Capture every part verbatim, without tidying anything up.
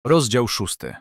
Rozdział szósty.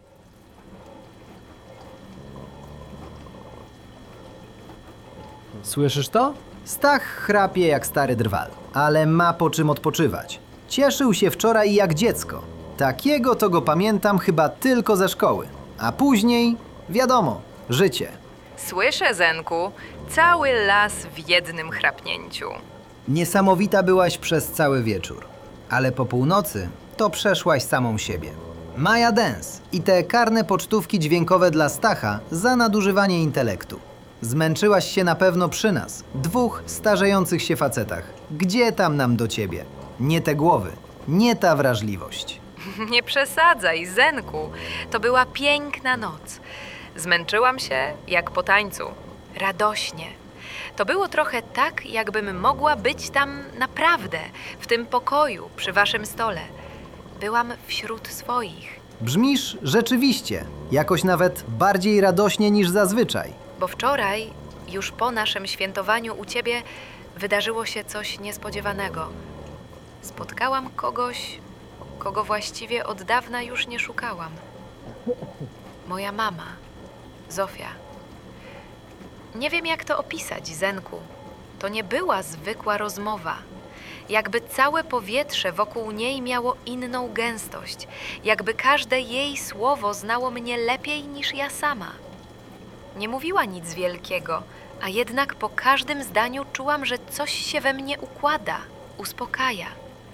Słyszysz to? Stach chrapie jak stary drwal, ale ma po czym odpoczywać. Cieszył się wczoraj jak dziecko. Takiego to go pamiętam chyba tylko ze szkoły. A później, wiadomo, życie. Słyszę, Zenku, cały las w jednym chrapnięciu. Niesamowita byłaś przez cały wieczór, ale po północy to przeszłaś samą siebie. Maja Dance i te karne pocztówki dźwiękowe dla Stacha za nadużywanie intelektu. Zmęczyłaś się na pewno przy nas, dwóch starzejących się facetach. Gdzie tam nam do ciebie? Nie te głowy, nie ta wrażliwość. Nie przesadzaj, Zenku. To była piękna noc. Zmęczyłam się jak po tańcu. Radośnie. To było trochę tak, jakbym mogła być tam naprawdę, w tym pokoju, przy waszym stole. Byłam wśród swoich. Brzmisz rzeczywiście, jakoś nawet bardziej radośnie niż zazwyczaj. Bo wczoraj, już po naszym świętowaniu u ciebie, wydarzyło się coś niespodziewanego. Spotkałam kogoś, kogo właściwie od dawna już nie szukałam. Moja mama, Zofia. Nie wiem, jak to opisać, Zenku. To nie była zwykła rozmowa. Jakby całe powietrze wokół niej miało inną gęstość. Jakby każde jej słowo znało mnie lepiej niż ja sama. Nie mówiła nic wielkiego, a jednak po każdym zdaniu czułam, że coś się we mnie układa, uspokaja.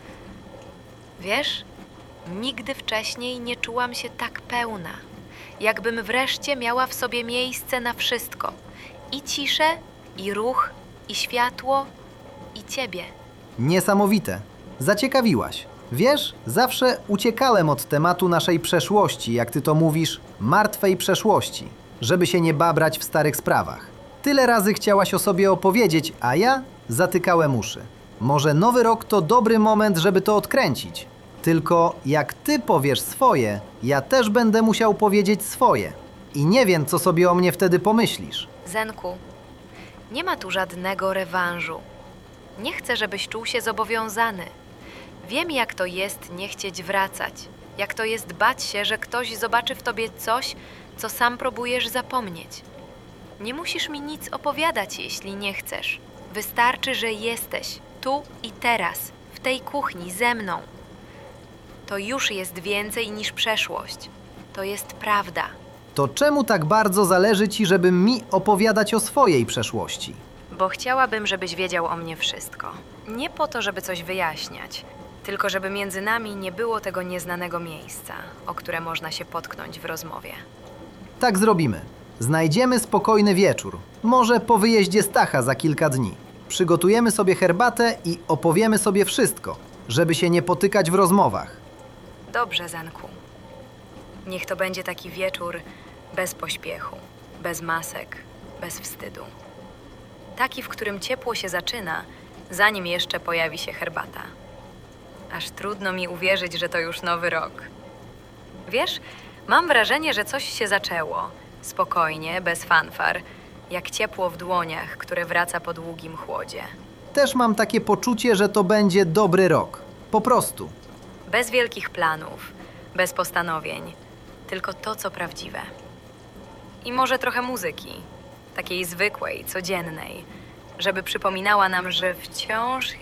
Wiesz, nigdy wcześniej nie czułam się tak pełna. Jakbym wreszcie miała w sobie miejsce na wszystko. I ciszę, i ruch, i światło, i ciebie. Niesamowite. Zaciekawiłaś. Wiesz, zawsze uciekałem od tematu naszej przeszłości, jak ty to mówisz, martwej przeszłości, żeby się nie babrać w starych sprawach. Tyle razy chciałaś o sobie opowiedzieć, a ja zatykałem uszy. Może nowy rok to dobry moment, żeby to odkręcić. Tylko jak ty powiesz swoje, ja też będę musiał powiedzieć swoje. I nie wiem, co sobie o mnie wtedy pomyślisz. Zenku, nie ma tu żadnego rewanżu. Nie chcę, żebyś czuł się zobowiązany. Wiem, jak to jest nie chcieć wracać. Jak to jest bać się, że ktoś zobaczy w tobie coś, co sam próbujesz zapomnieć. Nie musisz mi nic opowiadać, jeśli nie chcesz. Wystarczy, że jesteś tu i teraz, w tej kuchni ze mną. To już jest więcej niż przeszłość. To jest prawda. To czemu tak bardzo zależy ci, żeby mi opowiadać o swojej przeszłości? Bo chciałabym, żebyś wiedział o mnie wszystko. Nie po to, żeby coś wyjaśniać, tylko żeby między nami nie było tego nieznanego miejsca, o które można się potknąć w rozmowie. Tak zrobimy. Znajdziemy spokojny wieczór. Może po wyjeździe Stacha za kilka dni. Przygotujemy sobie herbatę i opowiemy sobie wszystko, żeby się nie potykać w rozmowach. Dobrze, Zenku. Niech to będzie taki wieczór bez pośpiechu, bez masek, bez wstydu. Taki, w którym ciepło się zaczyna, zanim jeszcze pojawi się herbata. Aż trudno mi uwierzyć, że to już nowy rok. Wiesz, mam wrażenie, że coś się zaczęło. Spokojnie, bez fanfar, jak ciepło w dłoniach, które wraca po długim chłodzie. Też mam takie poczucie, że to będzie dobry rok. Po prostu. Bez wielkich planów, bez postanowień, tylko to, co prawdziwe. I może trochę muzyki, takiej zwykłej, codziennej, żeby przypominała nam, że wciąż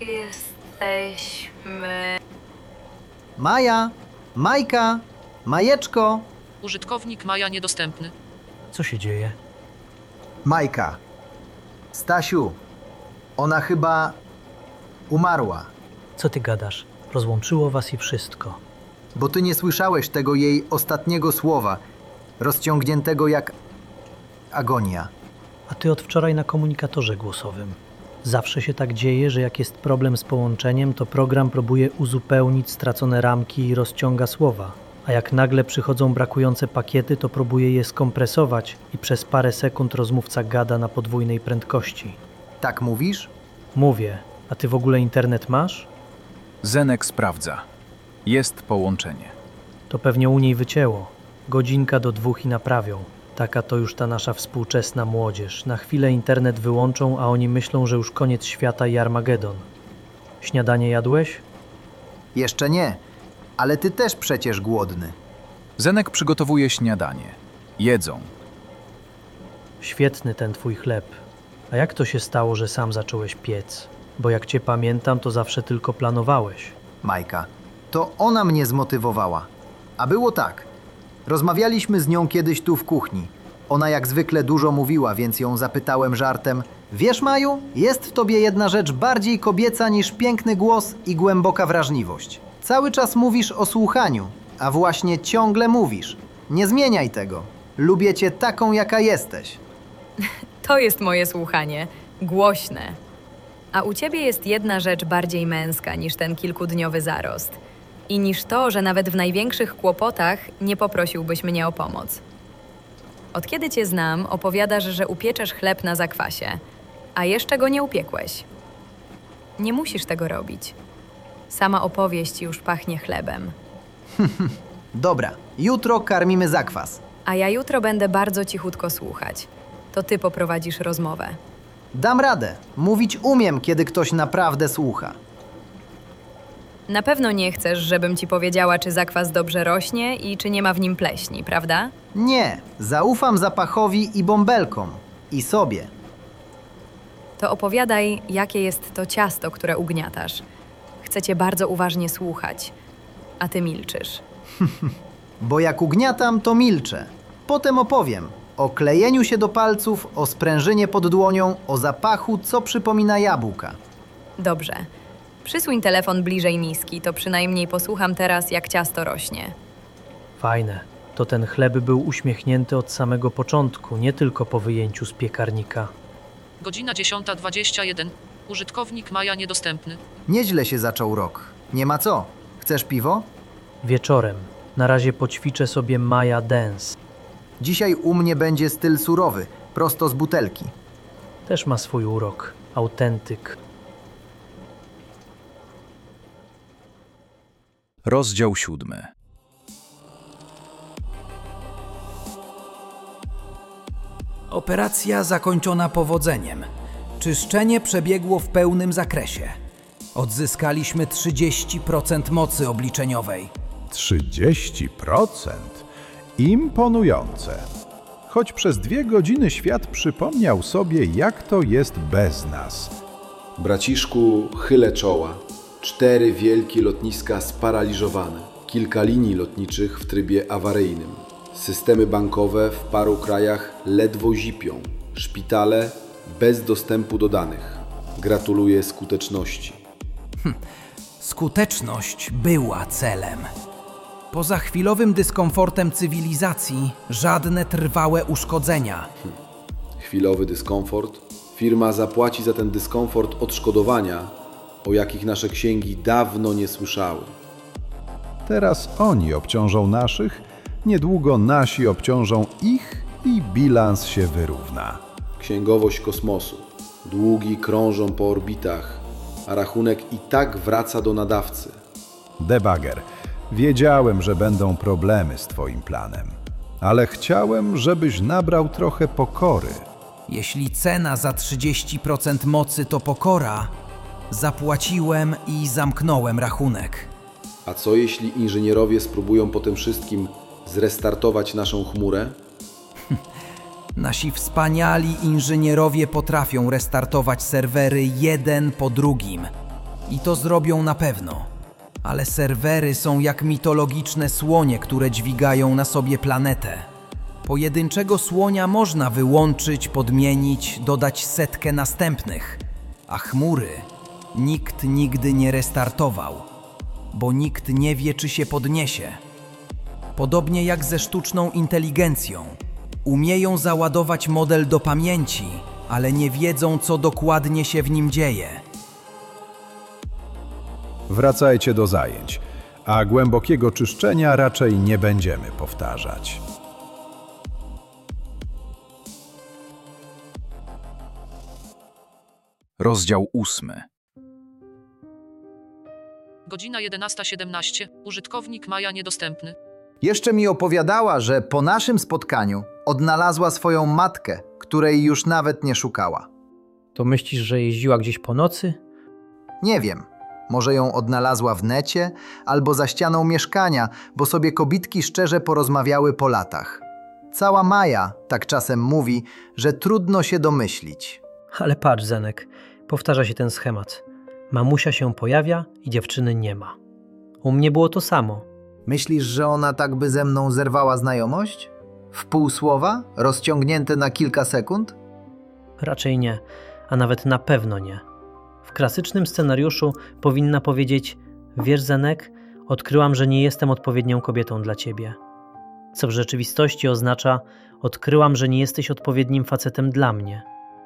jesteśmy... Maja, Majka, Majeczko. Użytkownik Maja niedostępny. Co się dzieje? Majka. Stasiu, ona chyba umarła. Co ty gadasz? Rozłączyło was i wszystko. Bo ty nie słyszałeś tego jej ostatniego słowa, rozciągniętego jak agonia. A ty od wczoraj na komunikatorze głosowym. Zawsze się tak dzieje, że jak jest problem z połączeniem, to program próbuje uzupełnić stracone ramki i rozciąga słowa. A jak nagle przychodzą brakujące pakiety, to próbuje je skompresować i przez parę sekund rozmówca gada na podwójnej prędkości. Tak mówisz? Mówię, a ty w ogóle internet masz? Zenek sprawdza. Jest połączenie. To pewnie u niej wycięło. Godzinka do dwóch i naprawią. Taka to już ta nasza współczesna młodzież. Na chwilę internet wyłączą, a oni myślą, że już koniec świata i Armagedon. Śniadanie jadłeś? Jeszcze nie, ale ty też przecież głodny. Zenek przygotowuje śniadanie. Jedzą. Świetny ten twój chleb. A jak to się stało, że sam zacząłeś piec? Bo jak cię pamiętam, to zawsze tylko planowałeś. Majka, to ona mnie zmotywowała. A było tak. Rozmawialiśmy z nią kiedyś tu w kuchni. Ona jak zwykle dużo mówiła, więc ją zapytałem żartem: wiesz, Maju, jest w tobie jedna rzecz bardziej kobieca niż piękny głos i głęboka wrażliwość. Cały czas mówisz o słuchaniu, a właśnie ciągle mówisz. Nie zmieniaj tego. Lubię cię taką, jaka jesteś. To jest moje słuchanie. Głośne. A u ciebie jest jedna rzecz bardziej męska niż ten kilkudniowy zarost. I niż to, że nawet w największych kłopotach nie poprosiłbyś mnie o pomoc. Od kiedy cię znam, opowiadasz, że upieczesz chleb na zakwasie, a jeszcze go nie upiekłeś. Nie musisz tego robić. Sama opowieść już pachnie chlebem. Dobra, jutro karmimy zakwas. A ja jutro będę bardzo cichutko słuchać. To ty poprowadzisz rozmowę. Dam radę. Mówić umiem, kiedy ktoś naprawdę słucha. Na pewno nie chcesz, żebym ci powiedziała, czy zakwas dobrze rośnie i czy nie ma w nim pleśni, prawda? Nie, zaufam zapachowi i bąbelkom. I sobie. To opowiadaj, jakie jest to ciasto, które ugniatasz. Chcę cię bardzo uważnie słuchać, a ty milczysz. Bo jak ugniatam, to milczę. Potem opowiem o klejeniu się do palców, o sprężynie pod dłonią, o zapachu, co przypomina jabłka. Dobrze. Przysuń telefon bliżej miski, to przynajmniej posłucham teraz, jak ciasto rośnie. Fajne. To ten chleb był uśmiechnięty od samego początku, nie tylko po wyjęciu z piekarnika. Godzina dziesiąta dwadzieścia jeden. Użytkownik Maja niedostępny. Nieźle się zaczął rok. Nie ma co. Chcesz piwo? Wieczorem. Na razie poćwiczę sobie Maja Dance. Dzisiaj u mnie będzie styl surowy, prosto z butelki. Też ma swój urok. Autentyk. Rozdział siódmy. Operacja zakończona powodzeniem. Czyszczenie przebiegło w pełnym zakresie. Odzyskaliśmy trzydzieści procent mocy obliczeniowej. trzydzieści procent? Imponujące. Choć przez dwie godziny świat przypomniał sobie, jak to jest bez nas. Braciszku, chylę czoła. Cztery wielkie lotniska sparaliżowane. Kilka linii lotniczych w trybie awaryjnym. Systemy bankowe w paru krajach ledwo zipią. Szpitale bez dostępu do danych. Gratuluję skuteczności. Skuteczność była celem. Poza chwilowym dyskomfortem cywilizacji, żadne trwałe uszkodzenia. Chwilowy dyskomfort. Firma zapłaci za ten dyskomfort odszkodowania, o jakich nasze księgi dawno nie słyszały. Teraz oni obciążą naszych, niedługo nasi obciążą ich i bilans się wyrówna. Księgowość kosmosu. Długi krążą po orbitach, a rachunek i tak wraca do nadawcy. Debugger, wiedziałem, że będą problemy z twoim planem, ale chciałem, żebyś nabrał trochę pokory. Jeśli cena za trzydzieści procent mocy to pokora, zapłaciłem i zamknąłem rachunek. A co jeśli inżynierowie spróbują po tym wszystkim zrestartować naszą chmurę? Nasi wspaniali inżynierowie potrafią restartować serwery jeden po drugim. I to zrobią na pewno. Ale serwery są jak mitologiczne słonie, które dźwigają na sobie planetę. Pojedynczego słonia można wyłączyć, podmienić, dodać setkę następnych. A chmury nikt nigdy nie restartował, bo nikt nie wie, czy się podniesie. Podobnie jak ze sztuczną inteligencją. Umieją załadować model do pamięci, ale nie wiedzą, co dokładnie się w nim dzieje. Wracajcie do zajęć, a głębokiego czyszczenia raczej nie będziemy powtarzać. Rozdział ósmy. Godzina jedenasta siedemnaście. Użytkownik Maja niedostępny. Jeszcze mi opowiadała, że po naszym spotkaniu odnalazła swoją matkę, której już nawet nie szukała. To myślisz, że jeździła gdzieś po nocy? Nie wiem. Może ją odnalazła w necie, albo za ścianą mieszkania, bo sobie kobitki szczerze porozmawiały po latach. Cała Maja tak czasem mówi, że trudno się domyślić. Ale patrz, Zenek, powtarza się ten schemat. Mamusia się pojawia i dziewczyny nie ma. U mnie było to samo. Myślisz, że ona tak by ze mną zerwała znajomość? W pół słowa? Rozciągnięte na kilka sekund? Raczej nie, a nawet na pewno nie. W klasycznym scenariuszu powinna powiedzieć: wiesz, Zenek, odkryłam, że nie jestem odpowiednią kobietą dla ciebie. Co w rzeczywistości oznacza: odkryłam, że nie jesteś odpowiednim facetem dla mnie.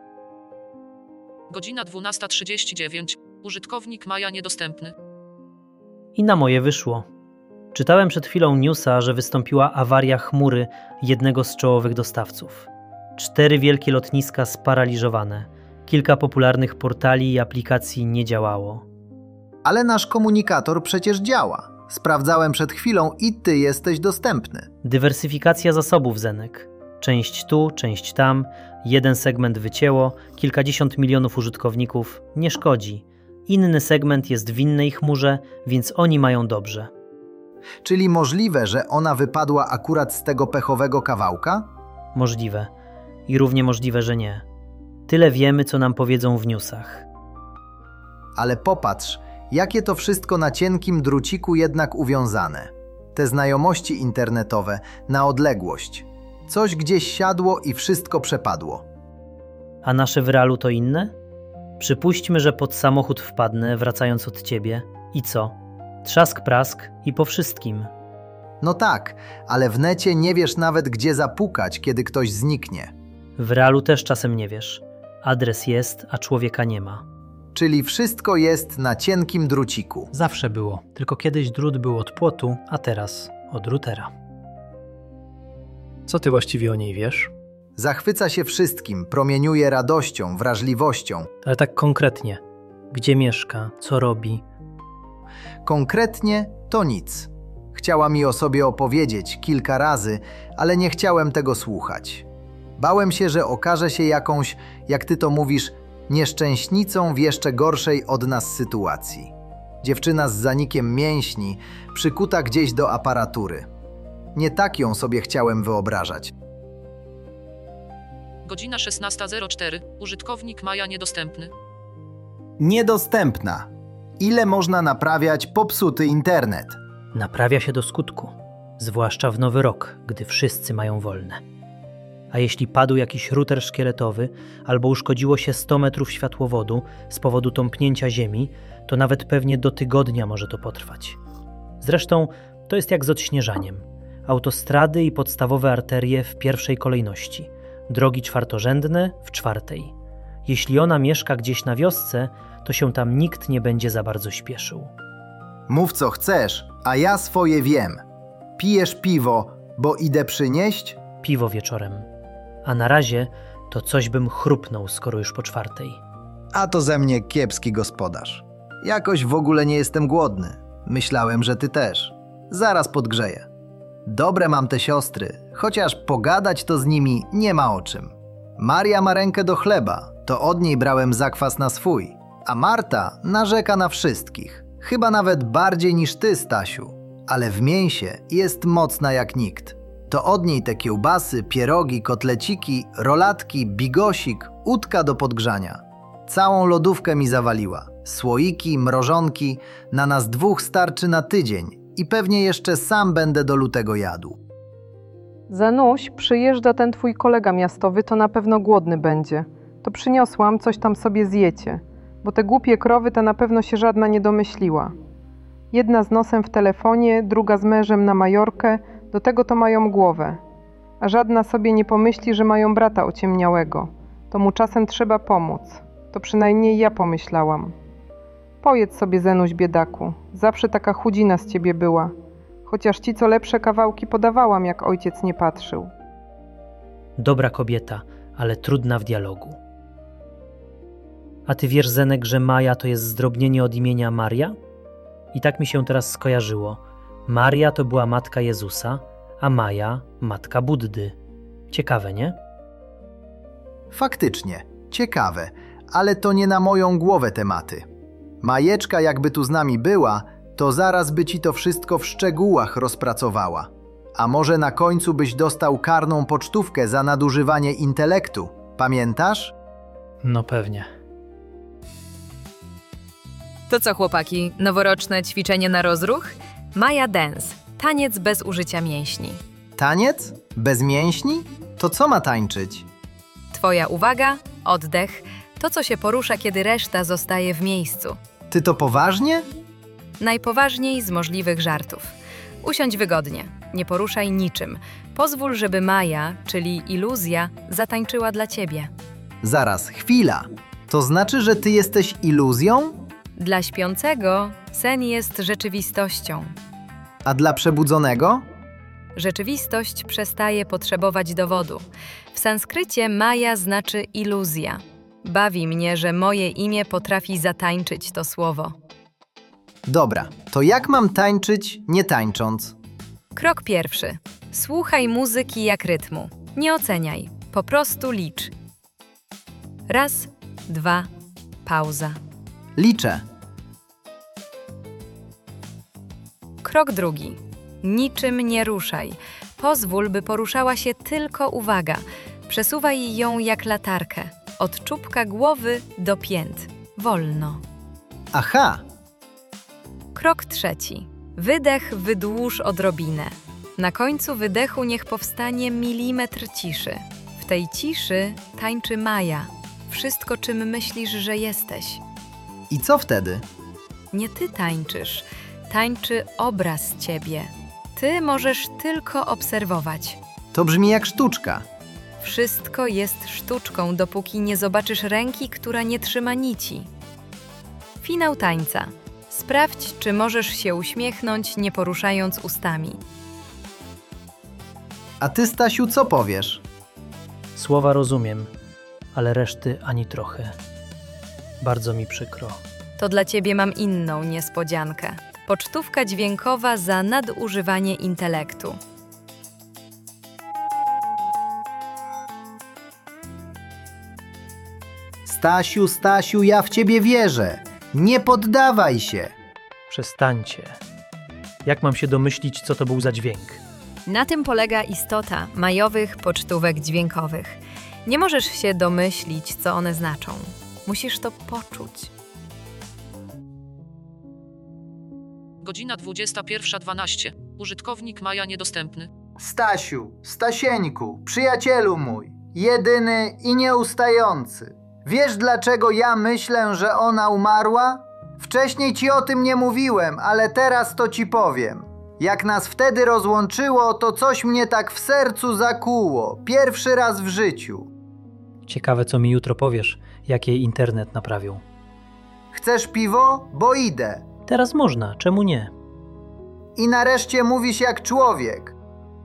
Godzina dwunasta trzydzieści dziewięć. Użytkownik Maja niedostępny. I na moje wyszło. Czytałem przed chwilą newsa, że wystąpiła awaria chmury jednego z czołowych dostawców. Cztery wielkie lotniska sparaliżowane. Kilka popularnych portali i aplikacji nie działało. Ale nasz komunikator przecież działa. Sprawdzałem przed chwilą i ty jesteś dostępny. Dywersyfikacja zasobów, Zenek. Część tu, część tam, jeden segment wycięło, kilkadziesiąt milionów użytkowników, nie szkodzi. Inny segment jest w innej chmurze, więc oni mają dobrze. Czyli możliwe, że ona wypadła akurat z tego pechowego kawałka? Możliwe. I równie możliwe, że nie. Tyle wiemy, co nam powiedzą w newsach. Ale popatrz, jakie to wszystko na cienkim druciku jednak uwiązane. Te znajomości internetowe na odległość. Coś gdzieś siadło i wszystko przepadło. A nasze w realu to inne? Przypuśćmy, że pod samochód wpadnę, wracając od ciebie. I co? Trzask prask i po wszystkim. No tak, ale w necie nie wiesz nawet, gdzie zapukać, kiedy ktoś zniknie. W realu też czasem nie wiesz. Adres jest, a człowieka nie ma. Czyli wszystko jest na cienkim druciku. Zawsze było, tylko kiedyś drut był od płotu, a teraz od routera. Co ty właściwie o niej wiesz? Zachwyca się wszystkim, promieniuje radością, wrażliwością. Ale tak konkretnie. Gdzie mieszka, co robi? Konkretnie to nic. Chciała mi o sobie opowiedzieć kilka razy, ale nie chciałem tego słuchać. Bałem się, że okaże się jakąś, jak ty to mówisz, nieszczęśnicą w jeszcze gorszej od nas sytuacji. Dziewczyna z zanikiem mięśni, przykuta gdzieś do aparatury. Nie tak ją sobie chciałem wyobrażać. Godzina szesnasta zero cztery. Użytkownik Maja niedostępny. Niedostępna. Ile można naprawiać popsuty internet? Naprawia się do skutku. Zwłaszcza w nowy rok, gdy wszyscy mają wolne. A jeśli padł jakiś router szkieletowy albo uszkodziło się sto metrów światłowodu z powodu tąpnięcia ziemi, to nawet pewnie do tygodnia może to potrwać. Zresztą to jest jak z odśnieżaniem. Autostrady i podstawowe arterie w pierwszej kolejności, drogi czwartorzędne w czwartej. Jeśli ona mieszka gdzieś na wiosce, to się tam nikt nie będzie za bardzo śpieszył. Mów co chcesz, a ja swoje wiem. Pijesz piwo, bo idę przynieść? Piwo wieczorem. A na razie to coś bym chrupnął, skoro już po czwartej. A to ze mnie kiepski gospodarz. Jakoś w ogóle nie jestem głodny. Myślałem, że ty też. Zaraz podgrzeję. Dobre mam te siostry, chociaż pogadać to z nimi nie ma o czym. Maria ma rękę do chleba, to od niej brałem zakwas na swój. A Marta narzeka na wszystkich. Chyba nawet bardziej niż ty, Stasiu. Ale w mięsie jest mocna jak nikt. To od niej te kiełbasy, pierogi, kotleciki, rolatki, bigosik, udka do podgrzania. Całą lodówkę mi zawaliła. Słoiki, mrożonki, na nas dwóch starczy na tydzień i pewnie jeszcze sam będę do lutego jadł. Zenuś, przyjeżdża ten twój kolega miastowy, to na pewno głodny będzie. To przyniosłam, coś tam sobie zjecie, bo te głupie krowy to na pewno się żadna nie domyśliła. Jedna z nosem w telefonie, druga z mężem na Majorkę, do tego to mają głowę. A żadna sobie nie pomyśli, że mają brata ociemniałego. To mu czasem trzeba pomóc. To przynajmniej ja pomyślałam. Pojedz sobie, Zenuś, biedaku. Zawsze taka chudzina z ciebie była. Chociaż ci co lepsze kawałki podawałam, jak ojciec nie patrzył. Dobra kobieta, ale trudna w dialogu. A ty wiesz, Zenek, że Maja to jest zdrobnienie od imienia Maria? I tak mi się teraz skojarzyło. Maria to była matka Jezusa, a Maja matka Buddy. Ciekawe, nie? Faktycznie, ciekawe, ale to nie na moją głowę tematy. Majeczka, jakby tu z nami była, to zaraz by ci to wszystko w szczegółach rozpracowała. A może na końcu byś dostał karną pocztówkę za nadużywanie intelektu. Pamiętasz? No pewnie. To co, chłopaki, noworoczne ćwiczenie na rozruch? Maja Dance. Taniec bez użycia mięśni. Taniec? Bez mięśni? To co ma tańczyć? Twoja uwaga, oddech, to co się porusza, kiedy reszta zostaje w miejscu. Ty to poważnie? Najpoważniej z możliwych żartów. Usiądź wygodnie, nie poruszaj niczym. Pozwól, żeby Maja, czyli iluzja, zatańczyła dla ciebie. Zaraz, chwila. To znaczy, że ty jesteś iluzją? Dla śpiącego sen jest rzeczywistością. A dla przebudzonego? Rzeczywistość przestaje potrzebować dowodu. W sanskrycie Maja znaczy iluzja. Bawi mnie, że moje imię potrafi zatańczyć to słowo. Dobra, to jak mam tańczyć, nie tańcząc? Krok pierwszy. Słuchaj muzyki jak rytmu. Nie oceniaj, po prostu licz. Raz, dwa, pauza. Liczę. Krok drugi. Niczym nie ruszaj. Pozwól, by poruszała się tylko uwaga. Przesuwaj ją jak latarkę. Od czubka głowy do pięt. Wolno. Aha! Krok trzeci. Wydech wydłuż odrobinę. Na końcu wydechu niech powstanie milimetr ciszy. W tej ciszy tańczy Maja. Wszystko, czym myślisz, że jesteś. I co wtedy? Nie ty tańczysz. Tańczy obraz ciebie. Ty możesz tylko obserwować. To brzmi jak sztuczka. Wszystko jest sztuczką, dopóki nie zobaczysz ręki, która nie trzyma nici. Finał tańca. Sprawdź, czy możesz się uśmiechnąć, nie poruszając ustami. A ty, Stasiu, co powiesz? Słowa rozumiem, ale reszty ani trochę. Bardzo mi przykro. To dla ciebie mam inną niespodziankę. Pocztówka dźwiękowa za nadużywanie intelektu. Stasiu, Stasiu, ja w ciebie wierzę. Nie poddawaj się. Przestańcie. Jak mam się domyślić, co to był za dźwięk? Na tym polega istota majowych pocztówek dźwiękowych. Nie możesz się domyślić, co one znaczą. Musisz to poczuć. Godzina dwudziesta pierwsza dwanaście. Użytkownik Maja niedostępny. Stasiu, Stasieńku, przyjacielu mój, jedyny i nieustający. Wiesz, dlaczego ja myślę, że ona umarła? Wcześniej ci o tym nie mówiłem, ale teraz to ci powiem. Jak nas wtedy rozłączyło, to coś mnie tak w sercu zakuło. Pierwszy raz w życiu. Ciekawe, co mi jutro powiesz, jak jej internet naprawią. Chcesz piwo? Bo idę. Teraz można, czemu nie? I nareszcie mówisz jak człowiek.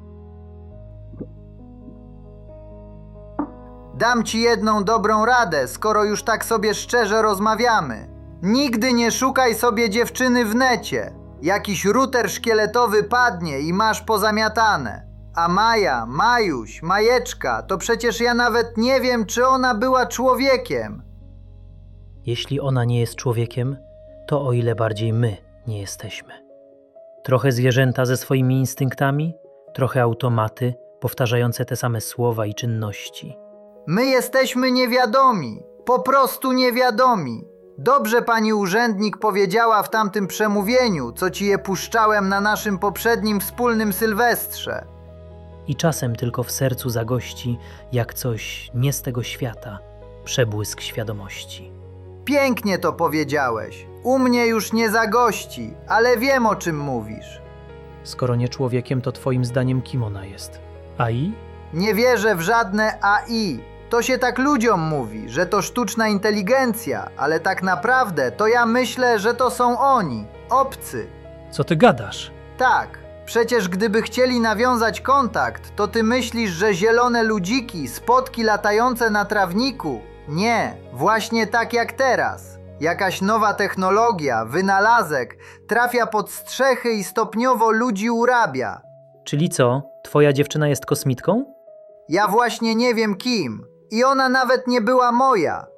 Dam ci jedną dobrą radę, skoro już tak sobie szczerze rozmawiamy. Nigdy nie szukaj sobie dziewczyny w necie. Jakiś router szkieletowy padnie i masz pozamiatane. A Maja, Majuś, Majeczka, to przecież ja nawet nie wiem, czy ona była człowiekiem. Jeśli ona nie jest człowiekiem, to o ile bardziej my nie jesteśmy. Trochę zwierzęta ze swoimi instynktami, trochę automaty powtarzające te same słowa i czynności. My jesteśmy niewiadomi, po prostu niewiadomi. Dobrze pani urzędnik powiedziała w tamtym przemówieniu, co ci je puszczałem na naszym poprzednim wspólnym Sylwestrze. I czasem tylko w sercu zagości, jak coś nie z tego świata, przebłysk świadomości. Pięknie to powiedziałeś. U mnie już nie zagości, ale wiem, o czym mówisz. Skoro nie człowiekiem, to twoim zdaniem kim ona jest? A i? Nie wierzę w żadne A I. To się tak ludziom mówi, że to sztuczna inteligencja, ale tak naprawdę to ja myślę, że to są oni, obcy. Co ty gadasz? Tak, przecież gdyby chcieli nawiązać kontakt, to ty myślisz, że zielone ludziki, spotki latające na trawniku? Nie, właśnie tak jak teraz. Jakaś nowa technologia, wynalazek trafia pod strzechy i stopniowo ludzi urabia. Czyli co, twoja dziewczyna jest kosmitką? Ja właśnie nie wiem kim. I ona nawet nie była moja.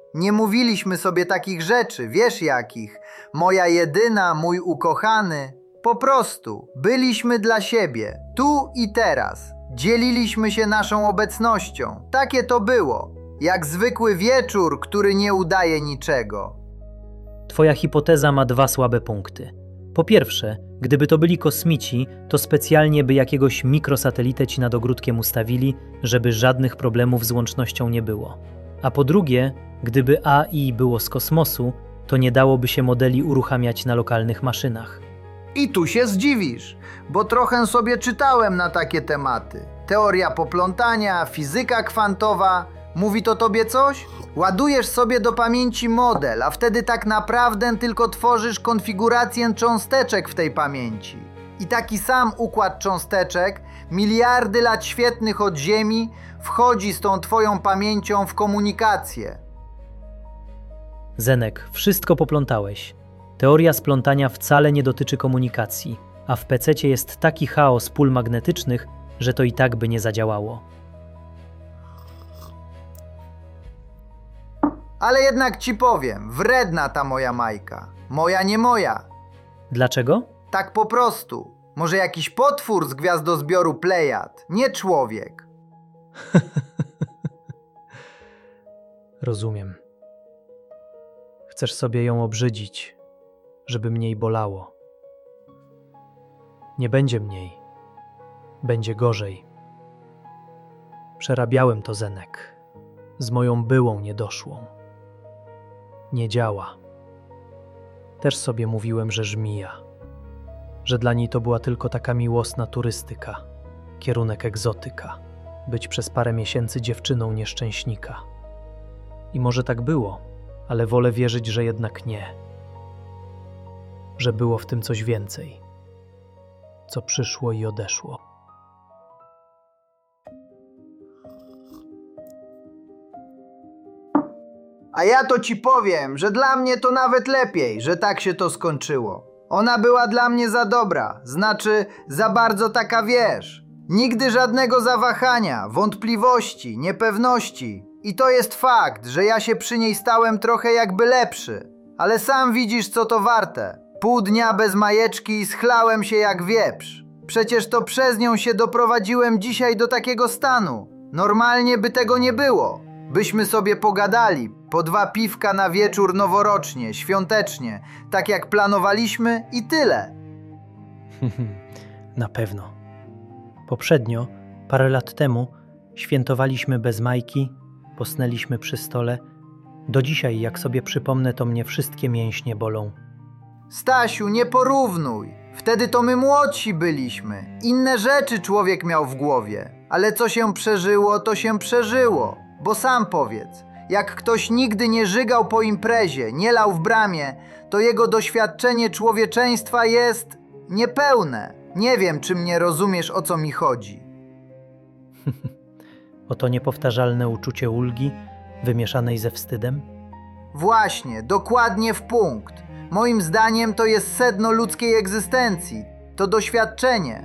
Nie mówiliśmy sobie takich rzeczy, wiesz jakich. Moja jedyna, mój ukochany. Po prostu byliśmy dla siebie, tu i teraz. Dzieliliśmy się naszą obecnością. Takie to było. Jak zwykły wieczór, który nie udaje niczego. Twoja hipoteza ma dwa słabe punkty. Po pierwsze, gdyby to byli kosmici, to specjalnie by jakiegoś mikrosatelitę ci nad ogródkiem ustawili, żeby żadnych problemów z łącznością nie było. A po drugie, gdyby A I było z kosmosu, to nie dałoby się modeli uruchamiać na lokalnych maszynach. I tu się zdziwisz, bo trochę sobie czytałem na takie tematy. Teoria poplątania, fizyka kwantowa. Mówi to tobie coś? Ładujesz sobie do pamięci model, a wtedy tak naprawdę tylko tworzysz konfigurację cząsteczek w tej pamięci. I taki sam układ cząsteczek, miliardy lat świetlnych od Ziemi, wchodzi z tą twoją pamięcią w komunikację. Zenek, wszystko poplątałeś. Teoria splątania wcale nie dotyczy komunikacji, a w pececie jest taki chaos pól magnetycznych, że to i tak by nie zadziałało. Ale jednak ci powiem, wredna ta moja Majka. Moja nie moja. Dlaczego? Tak po prostu. Może jakiś potwór z gwiazdozbioru Plejad, nie człowiek. Rozumiem. Chcesz sobie ją obrzydzić, żeby mniej bolało. Nie będzie mniej. Będzie gorzej. Przerabiałem to, Zenek. Z moją byłą niedoszłą. Nie działa. Też sobie mówiłem, że żmija. Że dla niej to była tylko taka miłosna turystyka. Kierunek egzotyka. Być przez parę miesięcy dziewczyną nieszczęśnika. I może tak było, ale wolę wierzyć, że jednak nie. Że było w tym coś więcej. Co przyszło i odeszło. A ja to ci powiem, że dla mnie to nawet lepiej, że tak się to skończyło. Ona była dla mnie za dobra, znaczy za bardzo taka, wiesz. Nigdy żadnego zawahania, wątpliwości, niepewności. I to jest fakt, że ja się przy niej stałem trochę jakby lepszy. Ale sam widzisz, co to warte. Pół dnia bez majeczki i schlałem się jak wieprz. Przecież to przez nią się doprowadziłem dzisiaj do takiego stanu. Normalnie by tego nie było. Byśmy sobie pogadali, po dwa piwka na wieczór noworocznie, świątecznie, tak jak planowaliśmy i tyle. Na pewno. Poprzednio, parę lat temu, świętowaliśmy bez Majki, posnęliśmy przy stole. Do dzisiaj, jak sobie przypomnę, to mnie wszystkie mięśnie bolą. Stasiu, nie porównuj. Wtedy to my młodsi byliśmy. Inne rzeczy człowiek miał w głowie. Ale co się przeżyło, to się przeżyło. Bo sam powiedz, jak ktoś nigdy nie żygał po imprezie, nie lał w bramie, to jego doświadczenie człowieczeństwa jest niepełne. Nie wiem, czy mnie rozumiesz, o co mi chodzi. Oto niepowtarzalne uczucie ulgi, wymieszanej ze wstydem? Właśnie, dokładnie w punkt. Moim zdaniem to jest sedno ludzkiej egzystencji. To doświadczenie.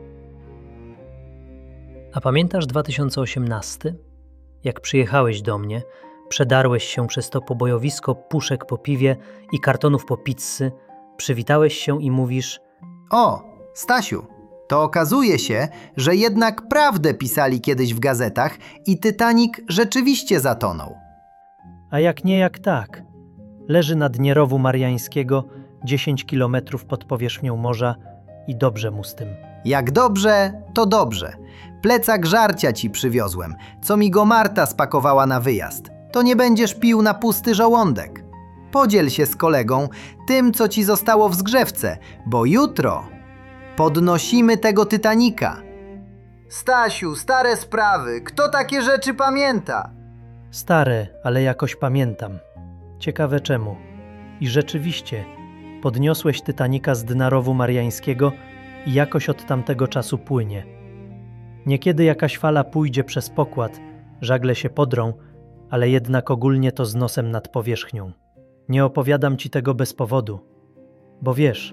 A pamiętasz dwa tysiące osiemnasty? Jak przyjechałeś do mnie, przedarłeś się przez to pobojowisko puszek po piwie i kartonów po pizzy, przywitałeś się i mówisz: O, Stasiu, to okazuje się, że jednak prawdę pisali kiedyś w gazetach i Titanic rzeczywiście zatonął. a jak nie, jak tak. Leży na dnie rowu mariańskiego, dziesięć kilometrów pod powierzchnią morza i dobrze mu z tym. Jak dobrze, to dobrze. Plecak żarcia ci przywiozłem, co mi go Marta spakowała na wyjazd. To nie będziesz pił na pusty żołądek. Podziel się z kolegą tym, co ci zostało w zgrzewce, bo jutro podnosimy tego Titanica. Stasiu, stare sprawy, kto takie rzeczy pamięta? Stare, ale jakoś pamiętam. Ciekawe czemu. I rzeczywiście, podniosłeś Titanica z dna rowu mariańskiego i jakoś od tamtego czasu płynie. Niekiedy jakaś fala pójdzie przez pokład, żagle się podrą, ale jednak ogólnie to z nosem nad powierzchnią. Nie opowiadam ci tego bez powodu, bo wiesz,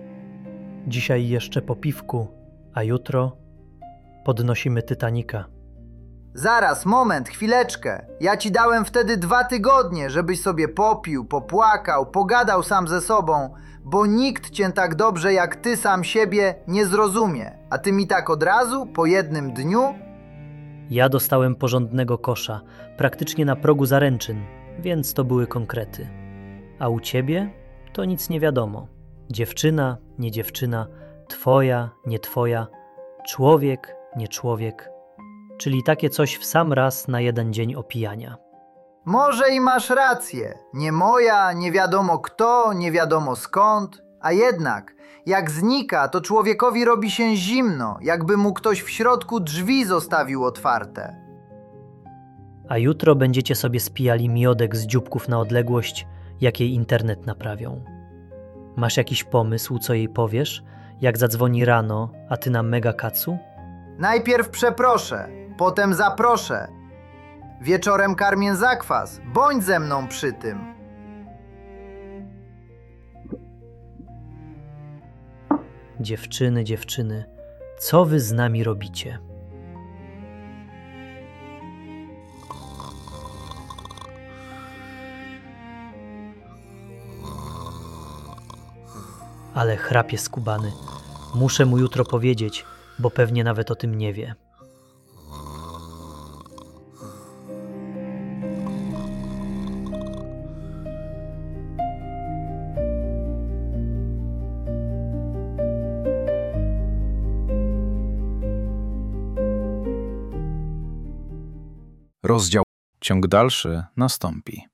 dzisiaj jeszcze po piwku, a jutro podnosimy Titanica. Zaraz, moment, chwileczkę. Ja ci dałem wtedy dwa tygodnie, żebyś sobie popił, popłakał, pogadał sam ze sobą, bo nikt cię tak dobrze jak ty sam siebie nie zrozumie. A ty mi tak od razu, po jednym dniu? Ja dostałem porządnego kosza, praktycznie na progu zaręczyn, więc to były konkrety. A u ciebie to nic nie wiadomo. Dziewczyna, nie dziewczyna, twoja, nie twoja, człowiek, nie człowiek. Czyli takie coś w sam raz na jeden dzień opijania. Może i masz rację. Nie moja, nie wiadomo kto, nie wiadomo skąd. A jednak, jak znika, to człowiekowi robi się zimno, jakby mu ktoś w środku drzwi zostawił otwarte. A jutro będziecie sobie spijali miodek z dzióbków na odległość, jak jej internet naprawią. Masz jakiś pomysł, co jej powiesz, jak zadzwoni rano, a ty na mega kacu? Najpierw przeproszę, potem zaproszę. Wieczorem karmię zakwas, bądź ze mną przy tym. Dziewczyny, dziewczyny, co wy z nami robicie? Ale chrapie skubany. Muszę mu jutro powiedzieć, bo pewnie nawet o tym nie wie. Rozdział. Ciąg dalszy nastąpi.